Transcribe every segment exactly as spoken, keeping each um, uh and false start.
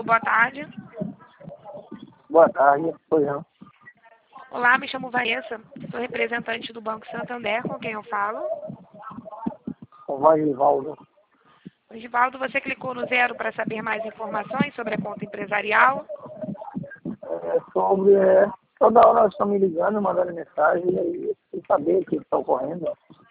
boa tarde. Boa tarde, pois não. Olá, me chamo Vanessa, sou representante do Banco Santander, com quem eu falo. O Vagivaldo. Osvaldo, você clicou no zero para saber mais informações sobre a conta empresarial? É sobre. É, toda hora eles estão me ligando, mandando mensagem, e aí eu preciso saber o que está ocorrendo.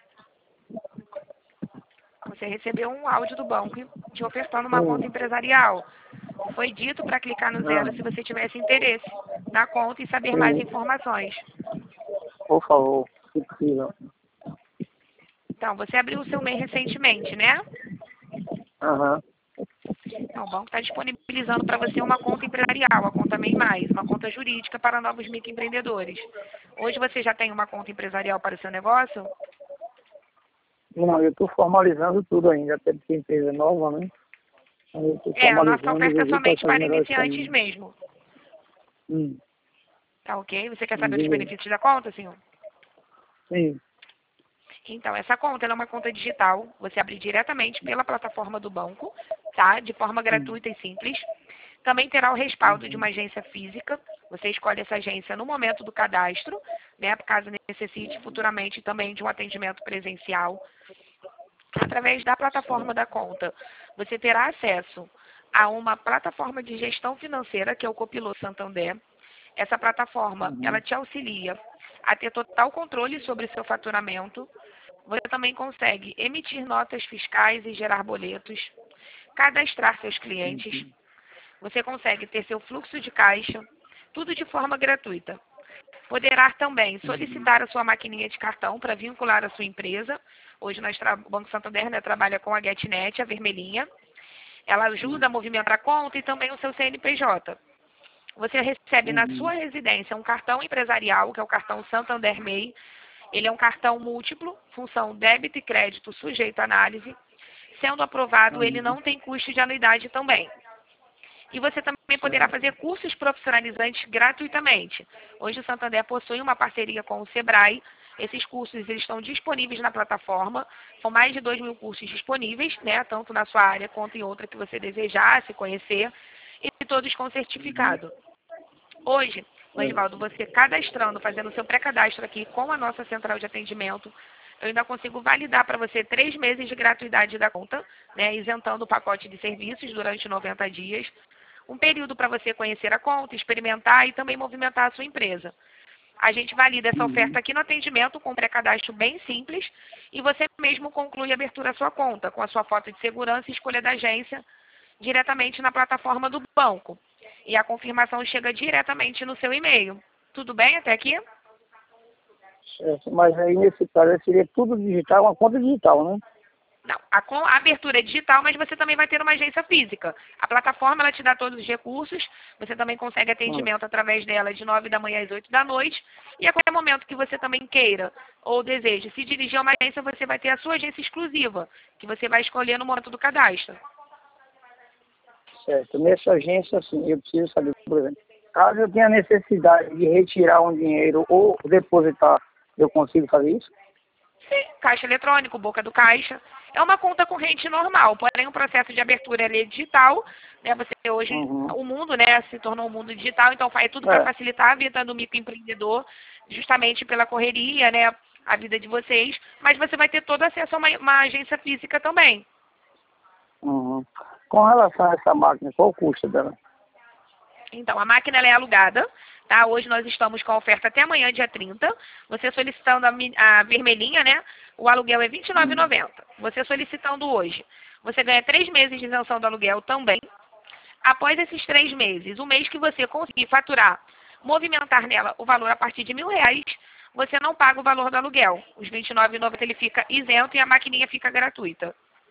Você recebeu um áudio do banco te ofertando uma Sim. conta empresarial. Foi dito para clicar no zero Não. se você tivesse interesse na conta e saber Sim. mais informações. Por favor, se possível. Então, você abriu o seu M E I recentemente, né? Aham. Então, o banco está disponibilizando para você uma conta empresarial, a conta M E I Mais, uma conta jurídica para novos microempreendedores. Hoje você já tem uma conta empresarial para o seu negócio? Não, eu estou formalizando tudo ainda, até porque a empresa é nova, né? Aí eu estou É, a nossa formalizando, oferta é vou ver quais somente são os para melhores iniciantes caminhos. mesmo. Hum. Tá ok? Você quer saber dos Beleza. benefícios da conta, senhor? Sim. Então, essa conta ela é uma conta digital. Você abre diretamente pela plataforma do banco, tá? De forma Hum. gratuita e simples. Também terá o respaldo de Uhum. uma agência física. Você escolhe essa agência no momento do cadastro, né? Caso necessite futuramente também de um atendimento presencial. Através da plataforma Certo. da conta, você terá acesso a uma plataforma de gestão financeira, que é o Copiloto Santander. Essa plataforma, ela Uhum. te auxilia a ter total controle sobre o seu faturamento. Você também consegue emitir notas fiscais e gerar boletos, cadastrar seus clientes. Uhum. Você consegue ter seu fluxo de caixa, tudo de forma gratuita. Poderá também Uhum. solicitar a sua maquininha de cartão para vincular a sua empresa. Hoje nós tra- o Banco Santander, né, trabalha com a GetNet, a vermelhinha. Ela ajuda a movimentar a conta e também o seu C N P J. Você recebe na Uhum. sua residência um cartão empresarial, que é o cartão Santander M E I. Ele é um cartão múltiplo, função débito e crédito sujeito à análise. Sendo aprovado, ele Uhum. não tem custo de anuidade também. E você também poderá Certo. fazer cursos profissionalizantes gratuitamente. Hoje o Santander possui uma parceria com o Sebrae. Esses cursos eles estão disponíveis na plataforma. São mais de dois mil cursos disponíveis, né, tanto na sua área quanto em outra que você desejasse conhecer, e todos com Uhum. certificado. Hoje, Osvaldo, Certo. você cadastrando, fazendo o seu pré-cadastro aqui com a nossa central de atendimento, eu ainda consigo validar para você três meses de gratuidade da conta, né, isentando o pacote de serviços durante noventa dias. Um período para você conhecer a conta, experimentar e também movimentar a sua empresa. A gente valida essa Uhum. oferta aqui no atendimento com um pré-cadastro bem simples e você mesmo conclui a abertura da sua conta com a sua foto de segurança e escolha da agência diretamente na plataforma do banco. E a confirmação chega diretamente no seu e-mail. Tudo bem até aqui? Certo. Mas aí nesse caso seria tudo digital, uma conta digital, né? Não, a, com- a abertura é digital, mas você também vai ter uma agência física. A plataforma ela te dá todos os recursos, você também consegue Hum. atendimento através dela de nove da manhã às oito da noite, e a qualquer momento que você também queira ou deseje se dirigir a uma agência, você vai ter a sua agência exclusiva, que você vai escolher no momento do cadastro. Certo. Nessa agência, assim, eu preciso saber, por exemplo, caso eu tenha necessidade de retirar um dinheiro ou depositar, eu consigo fazer isso? Sim, caixa eletrônico, boca do caixa. É uma conta corrente normal, porém o processo de abertura ele é digital, né? Você hoje, Uhum. o mundo, né, se tornou um mundo digital, então faz tudo para É. facilitar a vida do microempreendedor, justamente pela correria, né, a vida de vocês, mas você vai ter todo acesso a uma, uma agência física também. Uhum. Com relação a essa máquina, qual o custo dela? Então, a máquina ela é alugada, tá? Hoje nós estamos com a oferta até amanhã, dia trinta. Você solicitando a, mi- a vermelhinha, né? O aluguel é vinte e nove reais e Uhum. noventa centavos. Você solicitando hoje, você ganha três meses de isenção do aluguel também. Após esses três meses, o mês que você conseguir faturar, movimentar nela o valor a partir de mil reais, você não paga o valor do aluguel. Os vinte e nove reais e noventa centavos ele fica isento e a maquininha fica gratuita.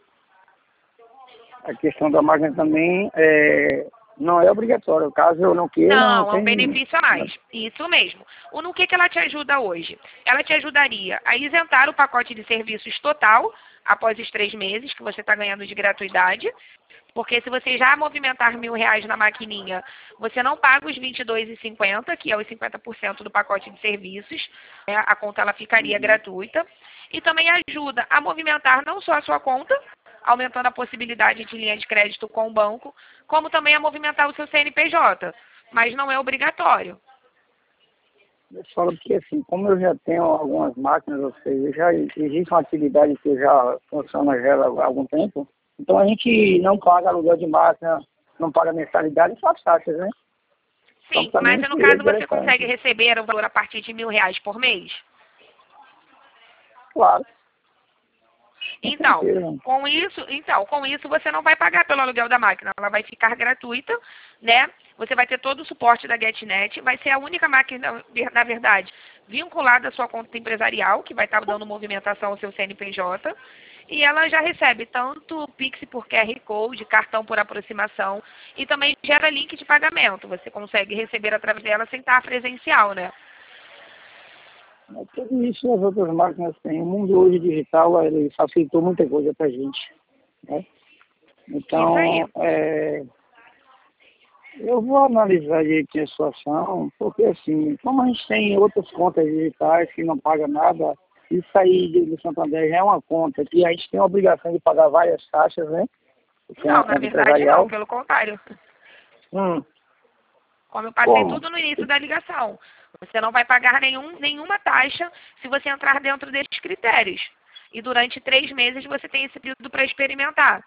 A questão da máquina também é, não é obrigatória. Caso eu não queira, não Não, é um tem. benefício a mais. Isso mesmo. O no que, que ela te ajuda hoje? Ela te ajudaria a isentar o pacote de serviços total após os três meses que você está ganhando de gratuidade. Porque se você já movimentar mil reais na maquininha, você não paga os vinte e dois reais e cinquenta centavos, que é os cinquenta por cento do pacote de serviços. Né? A conta ela ficaria Uhum. gratuita. E também ajuda a movimentar não só a sua conta, aumentando a possibilidade de linha de crédito com o banco, como também a movimentar o seu C N P J, mas não é obrigatório. Eu falo que assim, como eu já tenho algumas máquinas, ou seja, já existe uma atividade que já funciona já há algum tempo, então a gente não paga aluguel de máquina, não paga mensalidade e só as taxas, né? Sim, então, mas no caso você consegue receber o valor a partir de mil reais por mês? Claro. Então, com isso, então, com isso você não vai pagar pelo aluguel da máquina, ela vai ficar gratuita, né? Você vai ter todo o suporte da GetNet, vai ser a única máquina, na verdade, vinculada à sua conta empresarial, que vai estar dando movimentação ao seu C N P J, e ela já recebe tanto Pix por Q R Code, cartão por aproximação, e também gera link de pagamento. Você consegue receber através dela sem estar presencial, né? Tudo isso as outras máquinas têm. O mundo hoje digital, ele facilitou muita coisa para a gente, né? Então, é, eu vou analisar direito a situação, porque assim, como a gente tem outras contas digitais que não paga nada, isso aí do Santander já é uma conta que a gente tem a obrigação de pagar várias taxas, né? Não, na verdade não, pelo contrário. Hum. Como eu passei Como? tudo no início da ligação. Você não vai pagar nenhum, nenhuma taxa se você entrar dentro desses critérios. E durante três meses você tem esse período para experimentar.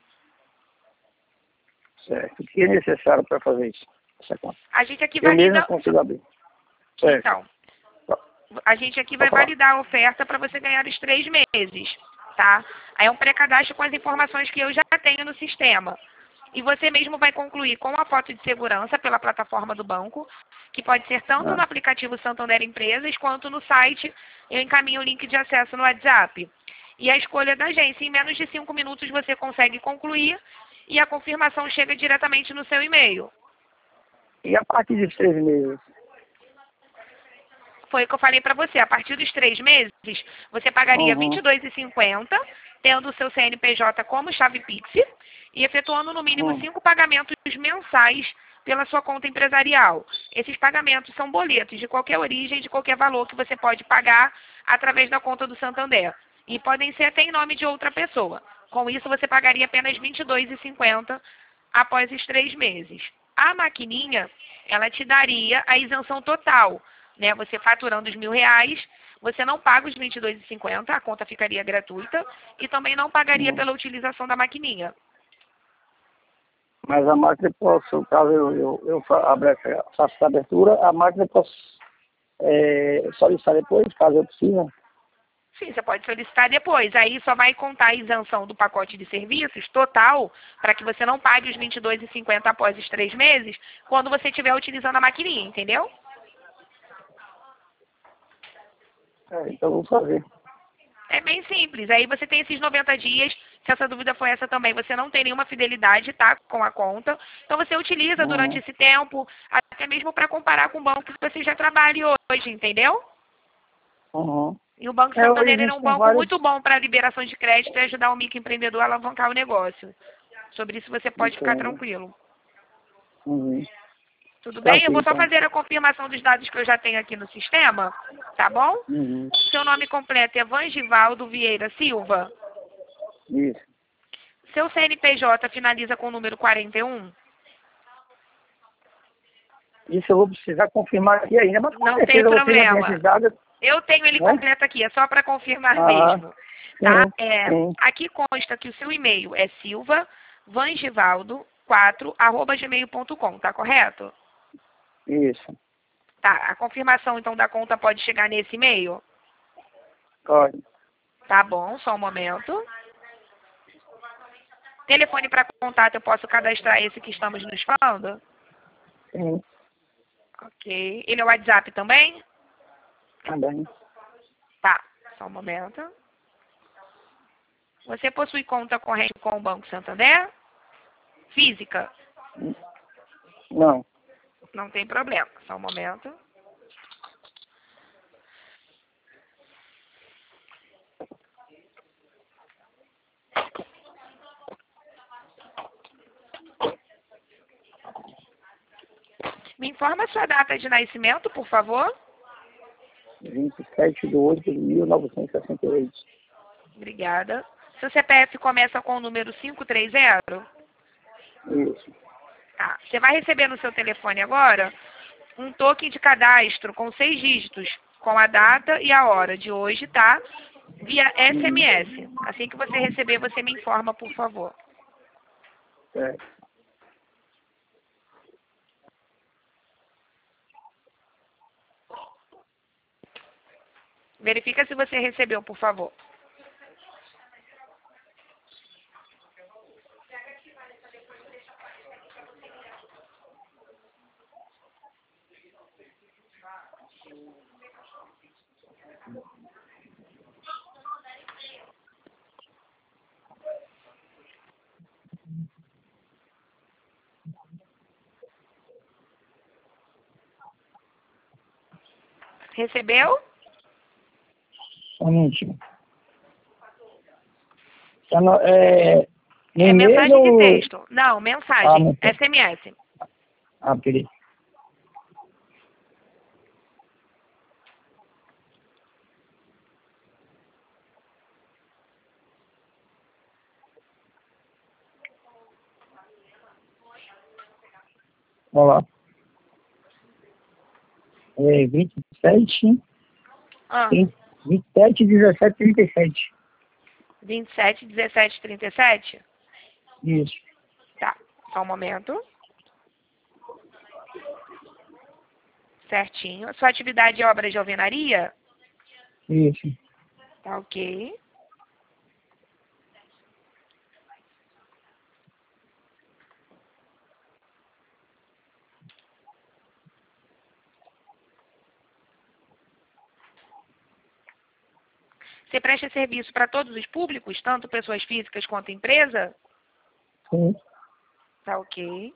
Certo. O que é necessário para fazer isso? Essa conta? A gente aqui Eu valida... mesmo consigo abrir. Certo. Então, a gente aqui vai validar a oferta para você ganhar os três meses, tá? Aí é um pré-cadastro com as informações que eu já tenho no sistema. E você mesmo vai concluir com a foto de segurança pela plataforma do banco, que pode ser tanto Ah. no aplicativo Santander Empresas, quanto no site. Eu encaminho o link de acesso no WhatsApp. E a escolha da agência. Em menos de cinco minutos você consegue concluir e a confirmação chega diretamente no seu e-mail. E a partir dos três meses? Foi o que eu falei para você. A partir dos três meses, você pagaria Uhum. vinte e dois reais e cinquenta centavos, tendo o seu C N P J como chave Pix, e efetuando no mínimo Uhum. cinco pagamentos mensais pela sua conta empresarial. Esses pagamentos são boletos de qualquer origem, de qualquer valor que você pode pagar através da conta do Santander. E podem ser até em nome de outra pessoa. Com isso, você pagaria apenas vinte e dois reais e cinquenta centavos após os três meses. A maquininha, ela te daria a isenção total, né? Você faturando os mil reais, você não paga os vinte e dois reais e cinquenta centavos, a conta ficaria gratuita, e também não pagaria Uhum. pela utilização da maquininha. Mas a máquina eu posso, caso eu, eu, eu fa- abra essa- faça essa abertura, a máquina eu posso é, solicitar depois, caso eu precise. Sim, você pode solicitar depois. Aí só vai contar a isenção do pacote de serviços total, para que você não pague os vinte e dois reais e cinquenta centavos após os três meses, quando você estiver utilizando a maquininha, entendeu? É, então eu vou fazer. É bem simples. Aí você tem esses noventa dias. Se essa dúvida foi essa também, você não tem nenhuma fidelidade, tá, com a conta. Então você utiliza durante Uhum. esse tempo, até mesmo para comparar com o banco que você já trabalha hoje, entendeu? Uhum. E o Banco É, hoje Santander é um existem banco vários... muito bom para liberação de crédito e ajudar o microempreendedor a alavancar o negócio. Sobre isso você pode ficar Entendo. tranquilo. Uhum. Tudo bem? Eu Tranquilo, vou só então. fazer a confirmação dos dados que eu já tenho aqui no sistema, tá bom? Uhum. Seu nome completo é Vangivaldo Vieira Silva. Isso. Seu C N P J finaliza com o número quarenta e um? Isso eu vou precisar confirmar aqui ainda, mas com Não tem certeza você já tem problema. esses dados, Eu tenho ele né? completo aqui, é só para confirmar Ah, mesmo. Tá? sim, É, sim. aqui consta que o seu e-mail é silva vangivaldo quatro arroba gmail ponto com, tá correto? Isso. Tá, a confirmação então da conta pode chegar nesse e-mail? Pode. Tá bom, só um momento. Telefone para contato, eu posso cadastrar esse que estamos nos falando? Sim, Ok. Ele é o WhatsApp também? também. Tá, só um momento. Você possui conta corrente com o Banco Santander? Física? Não. Não tem problema, só um momento. Me informa a sua data de nascimento, por favor. vinte e sete de oito de mil novecentos e sessenta e oito. Obrigada. Seu C P F começa com o número cinco três zero? Isso. Tá. Você vai receber no seu telefone agora um token de cadastro com seis dígitos, com a data e a hora de hoje, tá? Via S M S. Assim que você receber, você me informa, por favor. Certo. Verifica se você recebeu, por favor. Recebeu? Só um minutinho. Tá no, é, no É mensagem de e-mail ou- texto. Não, Ah, mensagem. mensagem. S M S. Ah, peraí. Vamos lá. É vinte e sete, Ah, vinte e sete, dezessete, trinta e sete. vinte e sete, dezessete, trinta e sete? Isso. Tá. Só um momento. Certinho. Sua atividade é obra de alvenaria? Isso. Tá ok. Você presta serviço para todos os públicos, tanto pessoas físicas quanto empresa? Sim. Tá ok.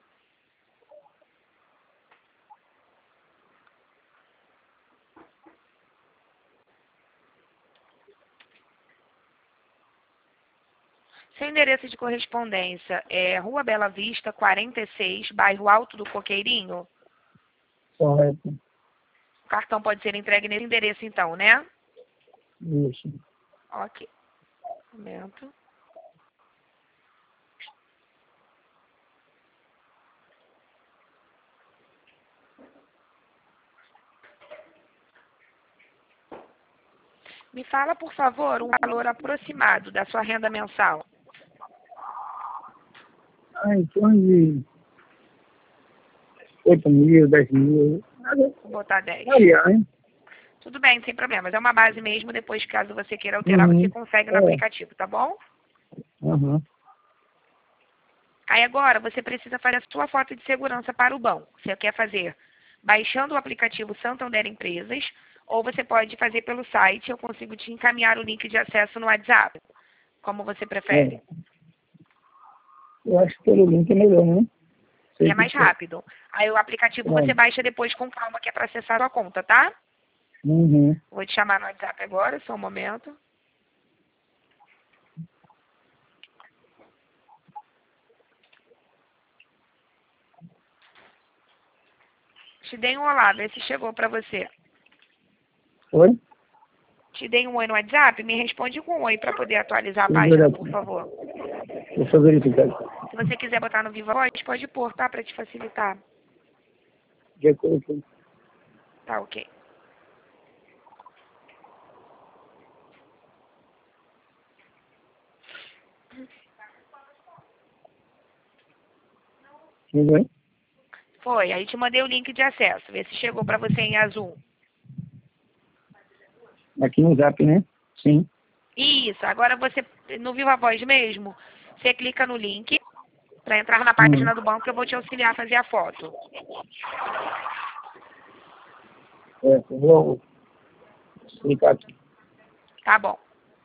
Seu endereço de correspondência é Rua Bela Vista, quarenta e seis, bairro Alto do Coqueirinho? Correto. O cartão pode ser entregue nesse endereço então, né? Isso. Ok. Um momento. Me fala, por favor, um valor aproximado da sua renda mensal. Ah, em torno de oito mil, dez mil. Nada. Vou botar dez. Variar, hein? Tudo bem, sem problemas. É uma base mesmo. Depois, caso você queira alterar, você Uhum. consegue no É. aplicativo, tá bom? Uhum. Aí agora você precisa fazer a sua foto de segurança para o banco. Você quer fazer baixando o aplicativo Santander Empresas ou você pode fazer pelo site. Eu consigo te encaminhar o link de acesso no WhatsApp, como você prefere. É. Eu acho que pelo link é melhor, né? E Sei é que mais rápido. Aí o aplicativo é. você baixa depois com calma, que é para acessar a sua conta, tá? Uhum. Vou te chamar no WhatsApp agora, só um momento. Te dei um olá, vê se chegou para você. Oi? Te dei um oi no WhatsApp, me responde com um oi para poder atualizar a Deixa eu página, ver por aqui. favor. Deixa eu verificar. Se você quiser botar no Viva Voz, pode pôr, tá? Para te facilitar. Já coloquei. Tá, ok. Tudo bem? Foi, aí te mandei o link de acesso, vê se chegou para você em azul. Aqui no Zap, né? Sim. Isso, agora você, no Viva Voz mesmo, você clica no link para entrar na Uhum. página do banco que eu vou te auxiliar a fazer a foto. É, eu vou explicar aqui. Tá bom.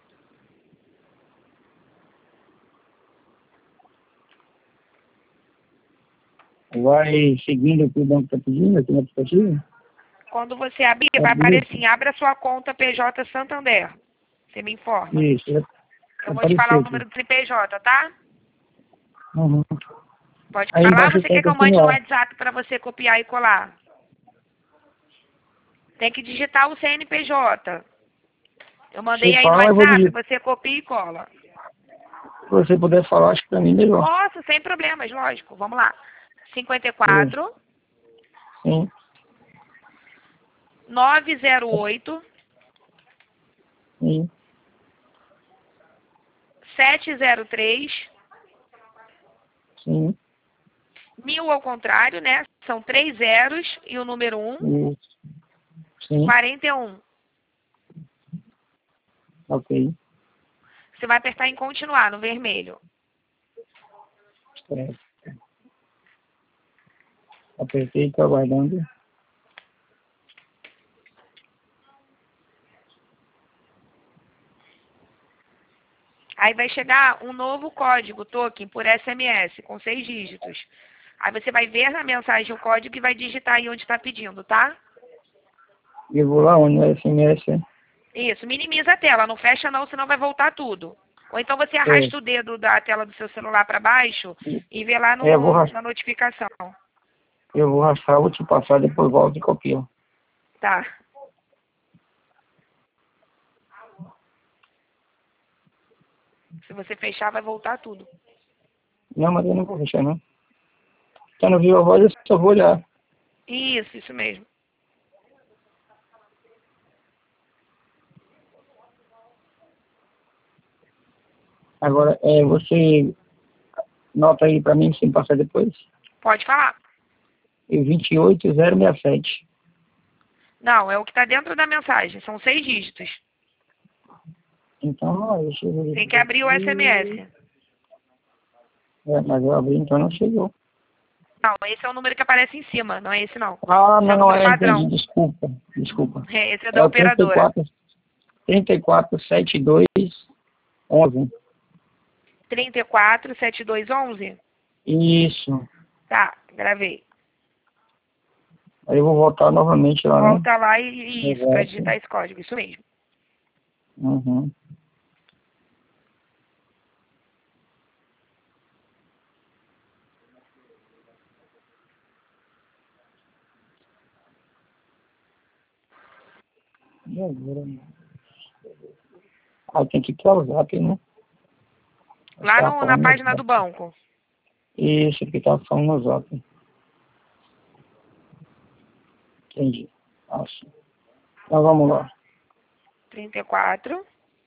Vai seguindo o que o banco está pedindo aqui no aplicativo? Quando você abrir, vai Abrir. aparecer assim, abra sua conta P J Santander. Você me informa. Isso, vai Eu vou te falar aparecer o aqui. número do C P J, tá? Uhum. Pode Aí falar ou embaixo você tem quer que que eu mande no continuar. WhatsApp para você copiar e colar? Tem que digitar o C N P J. Eu mandei Você aí no fala, eu vou WhatsApp, digitar. você copia e cola. Se você puder falar, acho que para mim melhor. Posso, sem problemas, lógico. Vamos lá. cinquenta e Sim. quatro, Sim. nove zero oito, Sim. sete zero três, Sim. mil ao contrário, né? São três zeros e o número um, Isso. Sim. quarenta e um. Ok. Você vai apertar em continuar, no vermelho. Certo. Apertei, estou aguardando. Aí vai chegar um novo código token por S M S, com seis dígitos. Aí você vai ver na mensagem o código e vai digitar aí onde está pedindo, tá? Eu vou lá onde é S M S, é? Isso, minimiza a tela, não fecha não, senão vai voltar tudo. Ou então você É. arrasta o dedo da tela do seu celular para baixo e vê lá É, eu vou, no, ras- na notificação. eu vou raspar, vou te passar, depois volto e copio. Tá. Se você fechar, vai voltar tudo. Não, mas eu não vou fechar, não. Tá no Viva Voz, eu só vou olhar. Isso, isso mesmo. Agora, é, você nota aí pra mim, sem passar depois. Pode falar. E vinte e oito zero sessenta e sete. Não, é o que está dentro da mensagem. São seis dígitos. Então, ó, deixa eu ver Tem que isso abrir o S M aqui. S. É, mas eu abri, então não chegou. Não, esse é o número que aparece em cima. Não é esse, não. Ah, Esse é o não, número é, entendi, padrão. desculpa, desculpa. É, esse é É da o trinta e operadora. quatro, trinta e quatro, setenta e dois, onze. trinta e quatro, setenta e dois, onze? Isso. Tá, gravei. Aí eu vou voltar novamente lá, né? Volta lá e, e isso, para Reverso. digitar esse código. Isso mesmo. Uhum. E agora? Ah, tem que ir para o Zap, né? Você Lá tava no, na falando no página do Zap. banco. Isso, que tava falando no Zap. Entendi. Nossa. Então vamos lá. trinta e quatro,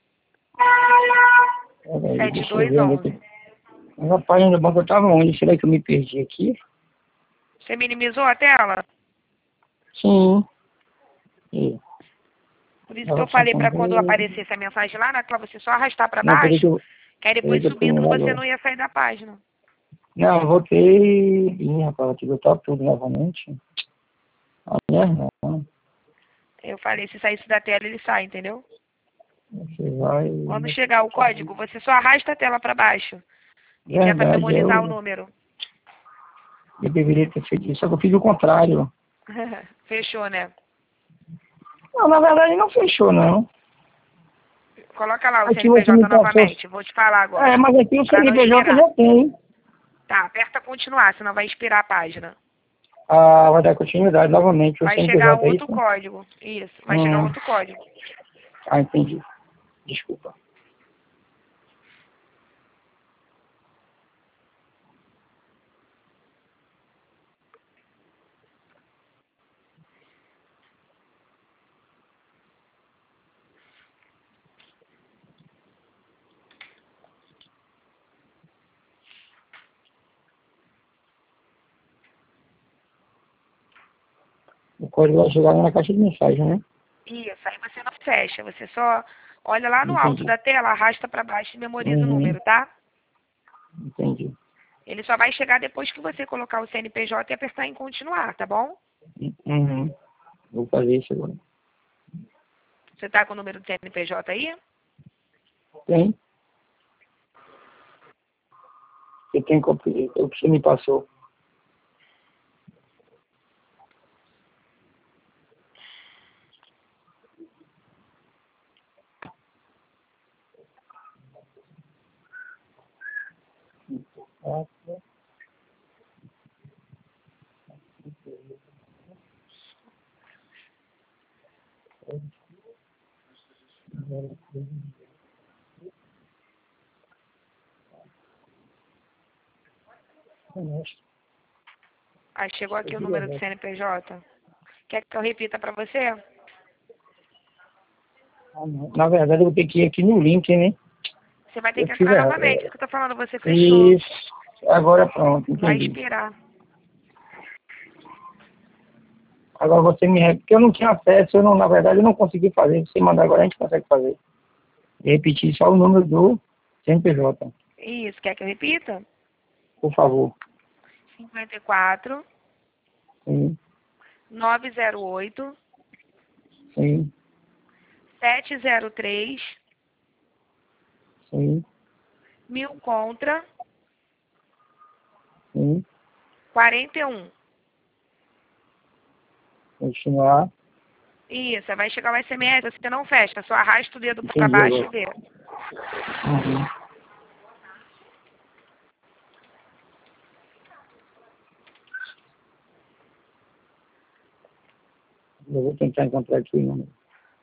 Peraí, setenta e deixa eu dois, ver onde é que... onze. Mas a página do banco eu tava onde? Será que eu me perdi aqui? Você minimizou a tela? Sim. E, Por isso que eu Nova falei para quando Santander. aparecesse a mensagem lá na tela, você só arrastar para Não, peraí que baixo, eu, que aí peraí depois que eu tô subindo indo lá você agora. não ia sair da página. Não, eu voltei. Ih, rapaz, vou te botar tudo novamente. A minha irmã. Eu falei, se saísse da tela, ele sai, entendeu? Você vai. Quando chegar o código, você só arrasta a tela para baixo e tenta Verdade, memorizar o eu, número. eu deveria ter feito isso, só que eu fiz o contrário. Fechou, né? Não, na verdade não fechou, não. Coloca lá o Aqui você me C N P J passou. novamente. Vou te falar É, agora. mas aqui o Para não C N P J expirar. já tem. Tá, aperta continuar, senão vai expirar a página. Ah, vai dar continuidade novamente. O Vai chegar C N P J é outro isso? código. Isso, vai chegar Hum. outro código. Ah, entendi. Desculpa. O código vai chegar na caixa de mensagem, né? Isso, aí você não fecha, você só olha lá no alto Entendi. da tela, arrasta para baixo e memoriza o Uhum. número, tá? Entendi. Ele só vai chegar depois que você colocar o C N P J e apertar em continuar, tá bom? Uhum. Vou fazer isso agora. Você tá com o número do C N P J aí? Tem? Eu tenho que o que você me passou. Aí chegou aqui o número do C N P J. Quer que eu repita para você? Na verdade, eu vou ter que ir aqui no link, né? Você vai ter Eu que fiz entrar errado. novamente. É o que eu tô falando, você fechou. Isso. Agora pronto, Vai entendi. expirar. Agora você me... re- Porque eu não tinha acesso, eu não, na verdade, eu não consegui fazer. Você mandar agora, a gente consegue fazer. Repetir só o número do C N P J, Isso. Quer que eu repita? por favor. cinquenta e quatro, Sim, nove zero oito, sim, sete zero três, sim, mil contra, sim. quarenta e um. Continuar. Isso. Vai chegar o S M S, você não fecha. Só arrasta o dedo para Entendi baixo agora. e vê. Uhum. Eu vou tentar encontrar aqui o número.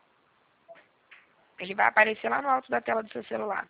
Ele vai aparecer lá no alto da tela do seu celular.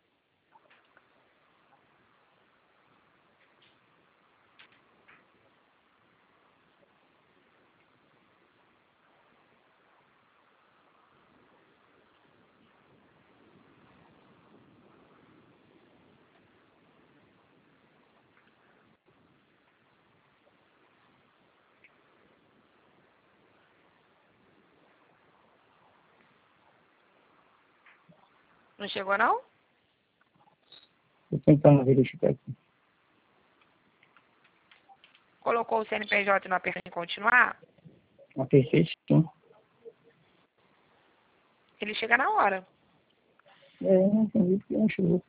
Não chegou, não? Estou tentando verificar aqui. Colocou o C N P J e não apertou em continuar? Apertei sim. Ele chega na hora. É, eu não entendi porque não chegou.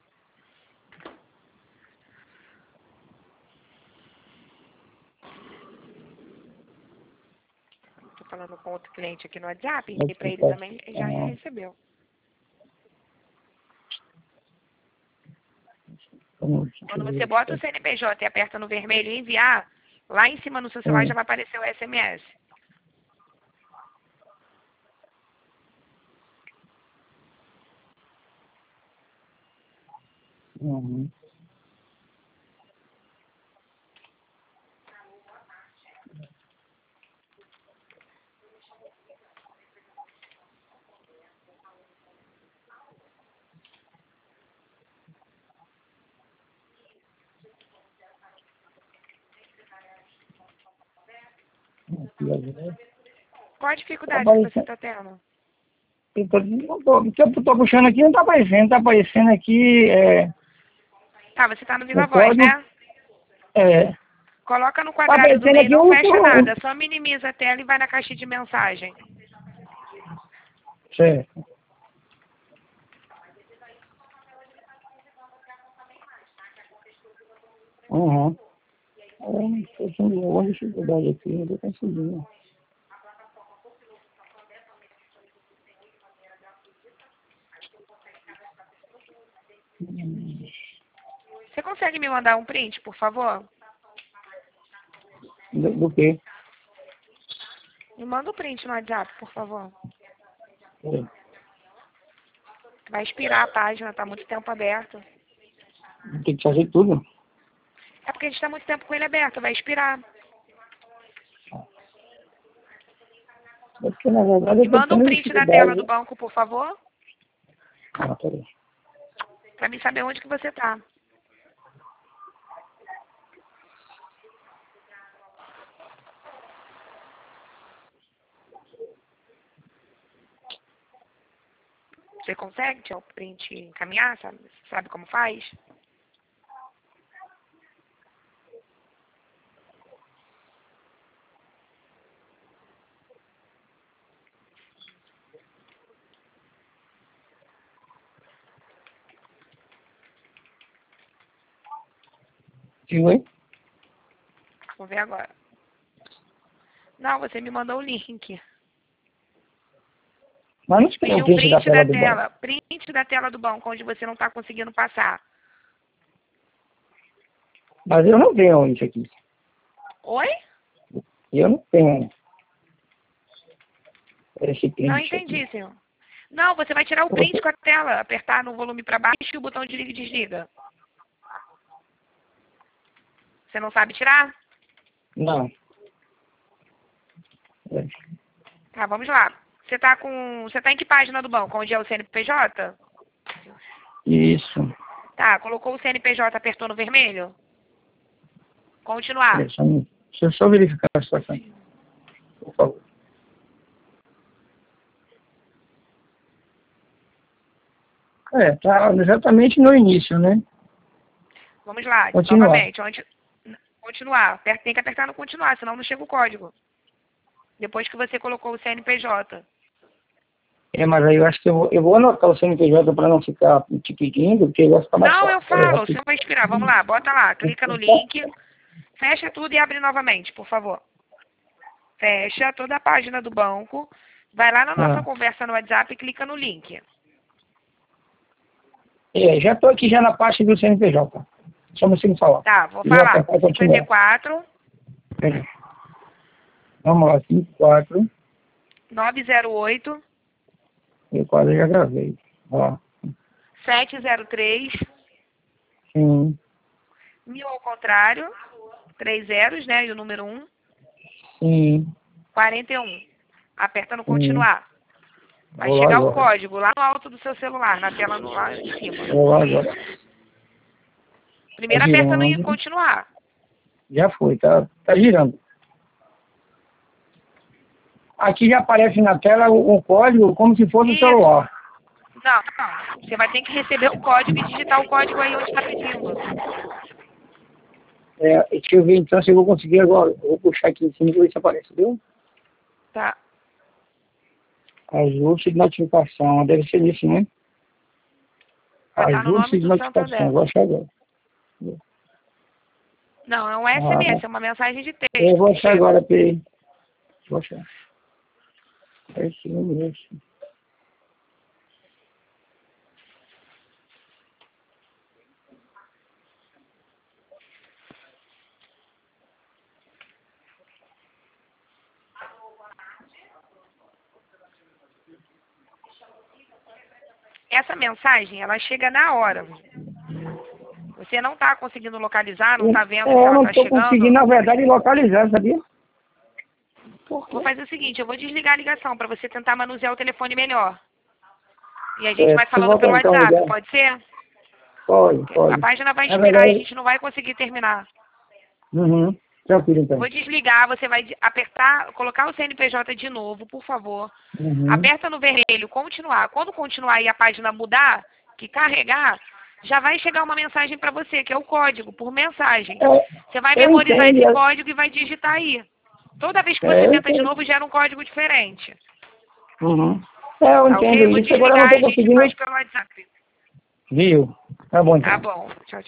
Tô falando com outro cliente aqui no WhatsApp, Mas e para ele pode- também já ah, recebeu. vamos- deixa Quando eu você bota verificar o aqui. C N P J e aperta no vermelho e enviar, lá em cima no seu celular Sim. já vai aparecer o S M S. Uhum. Aqui agora. Qual a Tá dificuldade que você aparecendo. está tendo? Eu tô, não tô, eu tô puxando aqui, não tá aparecendo. Tá aparecendo aqui é, Tá, você está no o Viva Voz, código. né? É, Coloca no tá quadrado do aparecendo meio, aqui não o. fecha o- nada, só minimiza a tela e vai na caixinha de mensagem. Certo. Uhum. É, tô tendo alguma dificuldade aqui, não tô conseguindo. Hum, Você consegue me mandar um print, por favor? Do, do quê? Me manda um print no WhatsApp, por favor. É, Vai expirar a página, tá muito tempo aberto. tem que fazer tudo. É porque a gente tá muito tempo com ele aberto, vai expirar. É porque, na verdade, Me eu tô manda um tendo print da tela dificuldade. do banco, por favor, Ah, peraí. pra mim saber onde que você tá. Você consegue tirar o print e encaminhar, sabe? Sabe como faz? Viu aí? Vou ver agora. Não, você me mandou o link. Mas não tem o Pediu um print da print tela da do banco. tela. Print da tela do banco, onde você não tá conseguindo passar. Mas eu não tenho isso aqui. Oi? Eu não tenho esse print Não aqui. entendi, senhor. Não, você vai tirar o print Você- com a tela, apertar no volume para baixo e o botão de liga e desliga. Você não sabe tirar? Não. É. Tá, vamos lá. Você tá com. Você tá em que página do banco? Onde é o C N P J? Isso. Tá, colocou o C N P J, apertou no vermelho? Continuar. É, só um- Deixa eu só verificar a situação. Por favor. É, tá exatamente no início, né? Vamos lá, Continuar. novamente. Onde... Continuar. Aper- Tem que apertar no continuar, senão não chega o código. Depois que você colocou o C N P J. É, mas aí eu acho que eu vou, eu vou anotar o C N P J para não ficar te pedindo, porque vai ficar mais Não, fácil. eu falo, você vai expirar. Vamos lá, bota lá, clica no link, fecha tudo e abre novamente, por favor. Fecha toda a página do banco, vai lá na nossa Ah. conversa no WhatsApp e clica no link. É, já estou aqui já na parte do C N P J. Só não sei falar. Tá, vou E vou falar. apertar continuar. cinquenta e quatro, Peraí. Vamos lá, cinco, quatro. novecentos e oito, Eu quase já gravei. Ó. setecentos e três, Sim, mil ao contrário, três zeros, né, e o número um, sim, quarenta e um. Aperta no sim. continuar. Vai Vou lá chegar o agora. código lá no alto do seu celular, na tela no, lá em cima. Vou lá agora. Primeiro Tá aperta no girando. continuar. Já foi, tá, tá girando. Aqui já aparece na tela o, o código como se fosse o Isso. celular. Não, não. Você vai ter que receber o código e digitar o código aí onde está pedindo. É, deixa eu ver então se eu vou conseguir agora. Eu vou puxar aqui em cima e ver se aparece, viu? Tá. Ajuste de notificação. Deve ser isso, né? Vai estar no nome Ajuste de do notificação. Santander. Vou achar agora. Não, é um S M S, é uma mensagem de texto. Eu vou achar agora, peraí. Vou achar. É isso mesmo. Essa mensagem, ela chega na hora. Você não está conseguindo localizar, não está vendo É, que eu ela não está estou chegando. conseguindo, na verdade, localizar, sabia? Vou fazer o seguinte, eu vou desligar a ligação para você tentar manusear o telefone melhor. E a gente É, vai deixa eu falando pelo voltar então, WhatsApp, ligar. pode ser? Pode, pode. A página vai Na expirar e a verdade, gente não vai conseguir terminar. uhum. Tranquilo então. Vou desligar, você vai apertar, colocar o C N P J de novo, por favor. Uhum. Aperta no vermelho, continuar. Quando continuar e a página mudar, que carregar, já vai chegar uma mensagem para você, que é o código, por mensagem. É, Você vai eu memorizar entendo, esse eu- código e vai digitar aí. Toda vez que é, você eu tenta de entendo. novo, gera um código diferente. Uhum. É, eu Tá ok? entendo Vou isso, agora eu não desligar e a estou gente conseguindo. faz pelo WhatsApp. Viu? Tá bom então. Tá bom. Tchau, tchau.